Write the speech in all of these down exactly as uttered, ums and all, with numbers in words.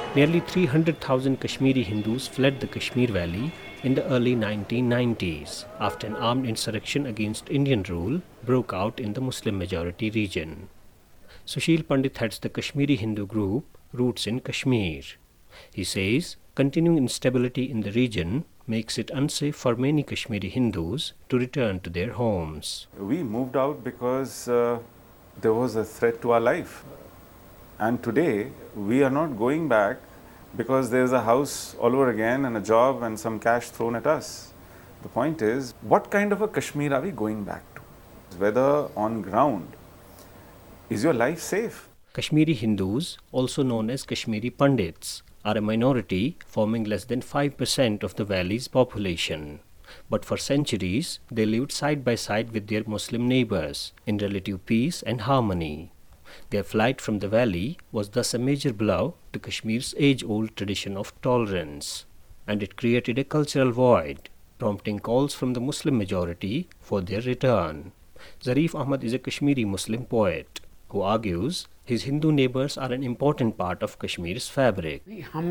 Nearly three hundred thousand Kashmiri Hindus fled the Kashmir Valley in the early nineteen nineties after an armed insurrection against Indian rule broke out in the Muslim-majority region. Sushil Pandit heads the Kashmiri Hindu group Roots in Kashmir. He says continuing instability in the region makes it unsafe for many Kashmiri Hindus to return to their homes. We moved out because uh, there was a threat to our life. And today, we are not going back because there's a house all over again and a job and some cash thrown at us. The point is, what kind of a Kashmir are we going back to? Whether on ground, is your life safe? Kashmiri Hindus, also known as Kashmiri Pandits, are a minority forming less than five percent of the valley's population. But for centuries, they lived side by side with their Muslim neighbors in relative peace and harmony. Their flight from the valley was thus a major blow to Kashmir's age-old tradition of tolerance, and it created a cultural void, prompting calls from the Muslim majority for their return. Zarif Ahmad is a Kashmiri Muslim poet who argues his Hindu neighbors are an important part of Kashmir's fabric.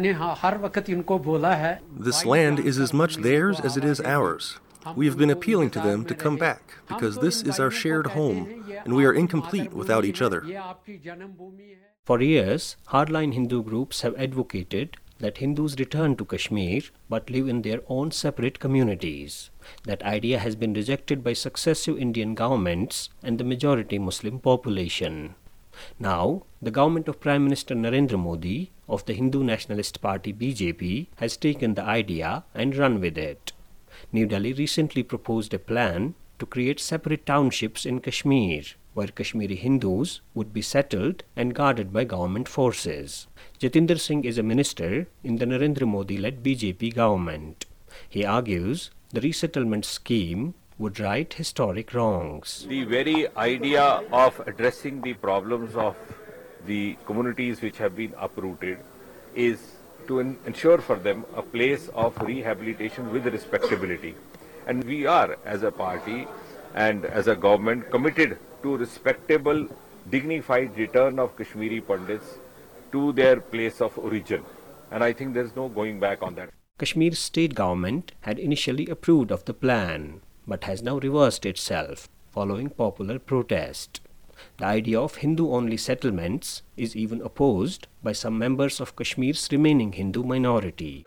This land is as much theirs as it is ours. We have been appealing to them to come back because this is our shared home and we are incomplete without each other. For years, hardline Hindu groups have advocated that Hindus return to Kashmir but live in their own separate communities. That idea has been rejected by successive Indian governments and the majority Muslim population. Now, the government of Prime Minister Narendra Modi of the Hindu Nationalist Party B J P has taken the idea and run with it. New Delhi recently proposed a plan to create separate townships in Kashmir, where Kashmiri Hindus would be settled and guarded by government forces. Jatinder Singh is a minister in the Narendra Modi-led B J P government. He argues the resettlement scheme would right historic wrongs. The very idea of addressing the problems of the communities which have been uprooted is to ensure for them a place of rehabilitation with respectability. And we are, as a party and as a government, committed to respectable, dignified return of Kashmiri Pandits to their place of origin. And I think there's no going back on that. Kashmir's state government had initially approved of the plan, but has now reversed itself following popular protest. The idea of Hindu-only settlements is even opposed by some members of Kashmir's remaining Hindu minority.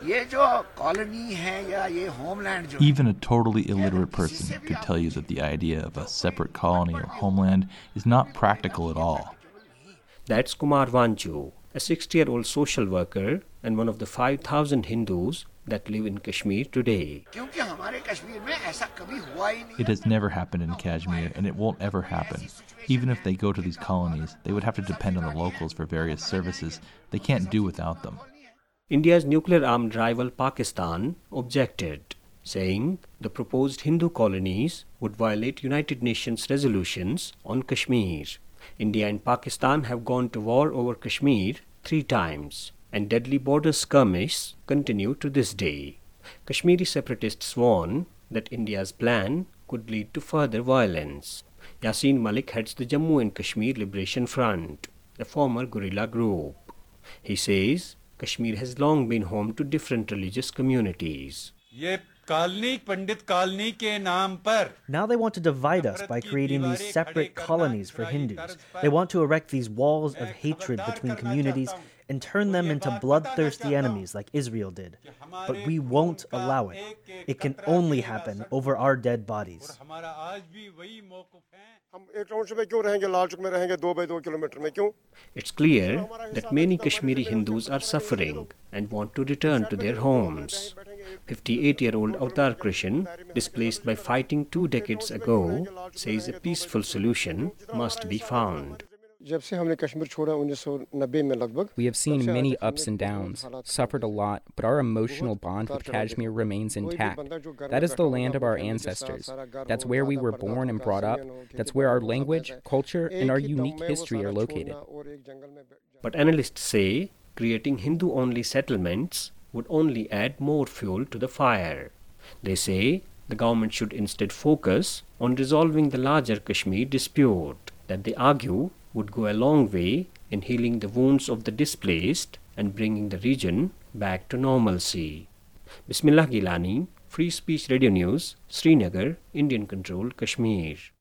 Even a totally illiterate person could tell you that the idea of a separate colony or homeland is not practical at all. That's Kumar Vanchu, a sixty-year-old social worker and one of the five thousand Hindus that live in Kashmir today. It has never happened in Kashmir, and it won't ever happen. Even if they go to these colonies, they would have to depend on the locals for various services. They can't do without them. India's nuclear-armed rival Pakistan objected, saying the proposed Hindu colonies would violate United Nations resolutions on Kashmir. India and Pakistan have gone to war over Kashmir three times, and deadly border skirmishes continue to this day. Kashmiri separatists warn that India's plan could lead to further violence. Yasin Malik heads the Jammu and Kashmir Liberation Front, a former guerrilla group. He says Kashmir has long been home to different religious communities. Now they want to divide us by creating these separate colonies for Hindus. They want to erect these walls of hatred between communities and turn them into bloodthirsty enemies like Israel did. But we won't allow it. It can only happen over our dead bodies. It's clear that many Kashmiri Hindus are suffering and want to return to their homes. fifty-eight-year-old Avtar Krishan, displaced by fighting two decades ago, says a peaceful solution must be found. We have seen many ups and downs, suffered a lot, but our emotional bond with Kashmir remains intact. That is the land of our ancestors. That's where we were born and brought up. That's where our language, culture, and our unique history are located. But analysts say creating Hindu-only settlements would only add more fuel to the fire. They say the government should instead focus on resolving the larger Kashmir dispute that they argue would go a long way in healing the wounds of the displaced and bringing the region back to normalcy. Bismillah Gilani, Free Speech Radio News, Srinagar, Indian-controlled Kashmir.